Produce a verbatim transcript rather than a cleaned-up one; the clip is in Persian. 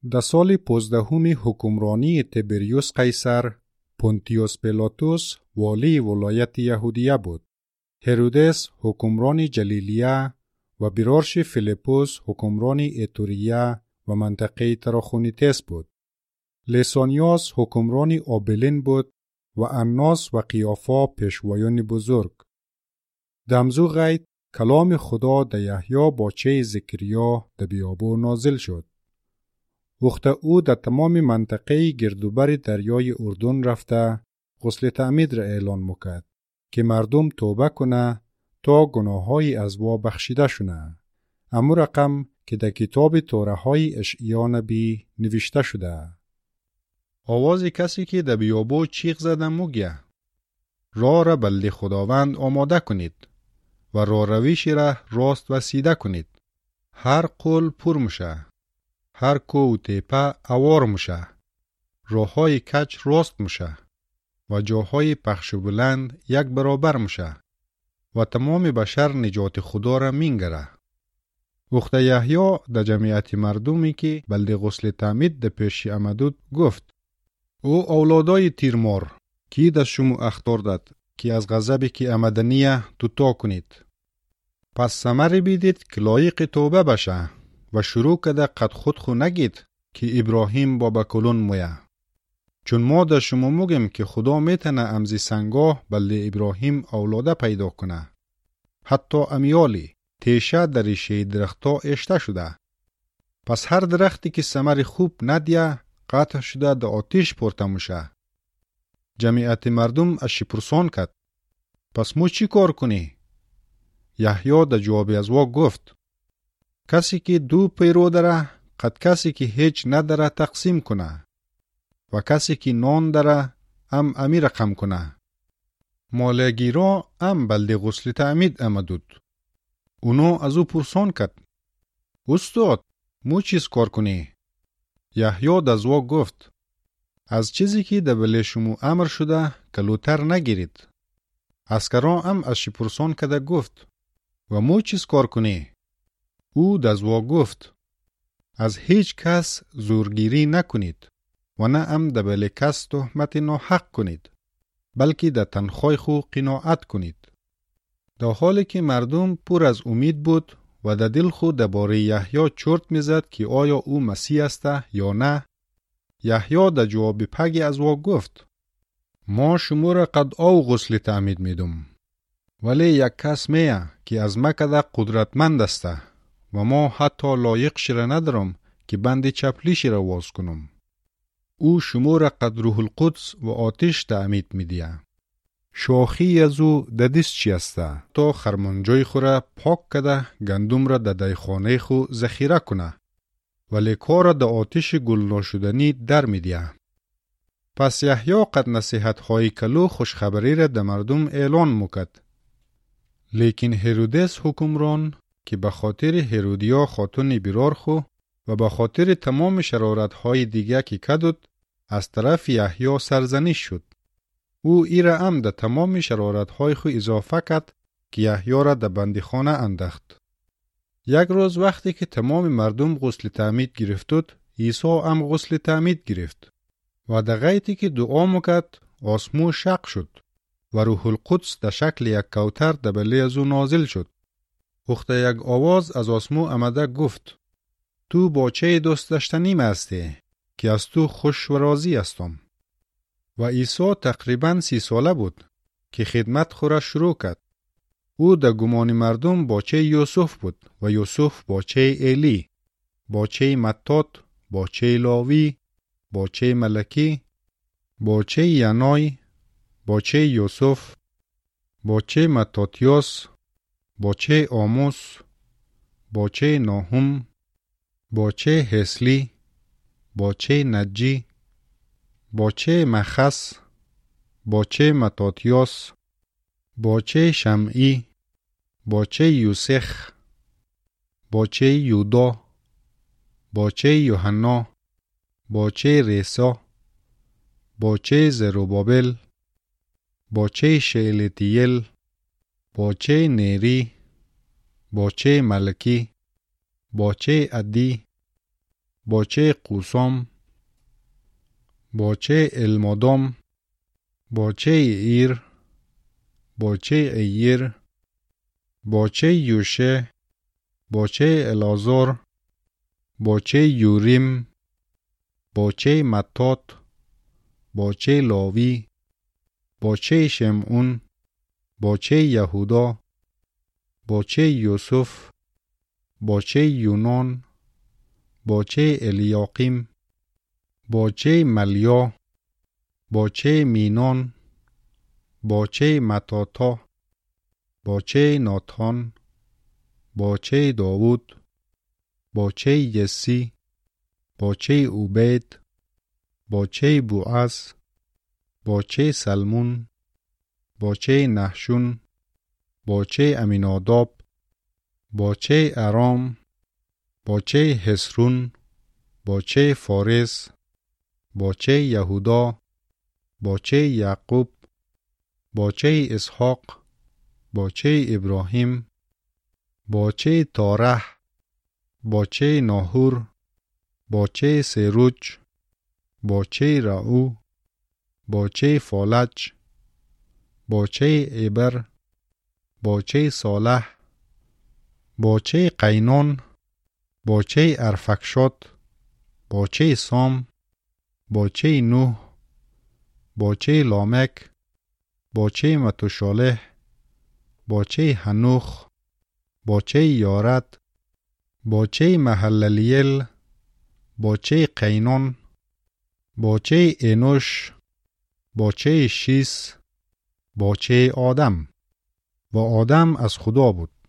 در سال پانزدهم حکمرانی تیبریوس قیصر، پونتیوس پیلاتوس والی ولایت یهودیه بود. هرودس حکمران جلیلیه و برارش فیلیپوس حکمران ایتوریه و منطقه تراخونیتس بود. لیسانیاس حکمران آبلین بود و اناس و قیافا پیشوایان بزرگ. دمزو غید کلام خدا در یحیی باچه زکریا در بیابان نازل شد. وقت او در تمام منطقه گردوبر دریای اردن رفته غسل تعمید را اعلان میکرد که مردم توبه کنه تا گناههای از وا بخشیده شونه. اما رقم که در کتاب توره های اشعیا نبی نوشته شده. آواز کسی که در بیابان چیغ زده میگه: راه را بلد خداوند آماده کنید و راه رویش را راست و سیده کنید. هر قول پر میشه، هر کو و تیپه اوار میشه، راه های کج راست میشه و جاهای پخش بلند یک برابر میشه و تمام بشر نجات خدا را مینگره. وقت یحیی در جمعیت مردمی که بلد غسل تعمید در پیش آمدود گفت: او اولادای تیرمار، کی دست شما اختار داد که از غضبی که آمدنیه دوتا کنید؟ پس ثمری بیدید که لایق توبه بشه و شروع کده قد خود خو نگید که ابراهیم بابا کلون مویه. چون ما در شما مگیم که خدا میتنه امزی سنگاه بلد ابراهیم اولاده پیدا کنه. حتی امیالی تیشه در ریشه درختا اشته شده. پس هر درختی که ثمر خوب ندیه قطع شده در آتیش پرته میشه. جمعیت مردم اشی پرسان کرد: پس مو چی کار کنی؟ یحیی در جواب از وا گفت: کسی که دو پیرو داره قد کسی که هیچ نداره تقسیم کنه و کسی که نان داره ام امی رقم کنه. مالگیرا ام بلد غسل تعمید آمدود. اونو از او پرسان کرد: استاد مو چیز کار کنی؟ یحیی در وا گفت: از چیزی که در بله شما امر شده کلوتر نگیرید. اسکران ام از شی پرسان کده گفت: و مو چیز کار کنی؟ او در وا گفت: از هیچ کس زورگیری نکنید و نه ام در بله کس تهمت ناحق کنید، بلکه در تنخواه خو قناعت کنید. در حالی که مردم پر از امید بود و در دل خود درباره یحیی چرت میزد که آیا او مسیح است یا نه، یحیی در جواب پگی از وا گفت: ما شما را قد او غسل تعمید میدم، ولی یک کس میه که از مکه ده قدرتمند است و ما حتی لایق شره ندارم که بند چپلیش را واز کنم. او شما را قد روح القدس و آتش تعمید میدیه. شاخی از او در دست چی است تا خرمانجای خو را پاک کده گندم را در دیخانه خو ذخیره کنه، ولی کار در آتش گل ناشدنی در میدیه. پس یحیی قد نصیحت های کلو خوشخبری را در مردم اعلان مکد. لیکن هرودس حکمران که به خاطر هرودیا خاتون برار خو و به خاطر تمام شرارت های دیگه که کدود از طرف یحیی سرزنش شد. او ایره ام در تمام شرارت های خو اضافه کرد که یحیی را در بندیخانه انداخت. یک روز وقتی که تمام مردم غسل تعمید گرفتند، عیسی هم غسل تعمید گرفت و در غیتی که دعا میکرد آسمون شق شد و روح القدس در شکل یک کوتر در بله از او نازل شد. وقت یک آواز از آسمون آمده گفت: تو باچه دوست داشتنیم هستی که از تو خوش و راضی هستم. و عیسی تقریباً سی ساله بود که خدمت خود را شروع کرد. او در گمان مردم باچه یوسف بود و یوسف باچه ایلی، باچه متات، باچه لاوی، باچه ملکی، باچه ینای، باچه یوسف، باچه متاتیاس، باچه آموس، باچه ناهم، باچه حسلی، باچه نجی، باچه مخس، باچه متاتیاس، باچه شمعی، باچه یوسخ، باچه یودا، باچه یوحنا، باچه ریسا، باچه زروبابل، باچه شیلتیل، باچه نیری، باچه ملکی، باچه عدی، باچه قوسام، باچه المادام، باچه ایر، باچه ایر، باچه یوشه، باچه الازار، باچه یوریم، باچه متات، باچه لاوی، باچه شمعون، باچه یهودا، باچه یوسف، باچه یونان، باچه الیاقیم، باچه ملیا، باچه مینان، باچه متاتا، باچه ناتان، باچه داوود، باچه یسی، باچه اوبید، باچه بوعز، باچه سلمون، باچه نحشون، باچه امیناداب، باچه ارام، باچه حسرون، باچه فارس، باچه یهودا، باچه یعقوب، باچه اسحاق، باچه ابراهیم، باچه تارح، باچه ناهور، باچه سروج، باچه رعو، باچه فالج، باچه عبر، باچه صالح، باچه قینان، باچه ارفکشاد، باچه سام، باچه نوح، باچه لامک، باچه متوشالح، باچه هنوخ، باچه یارد، باچه محللیل، باچه قینان، باچه انوش، باچه شیس، باچه آدم. و آدم از خدا بود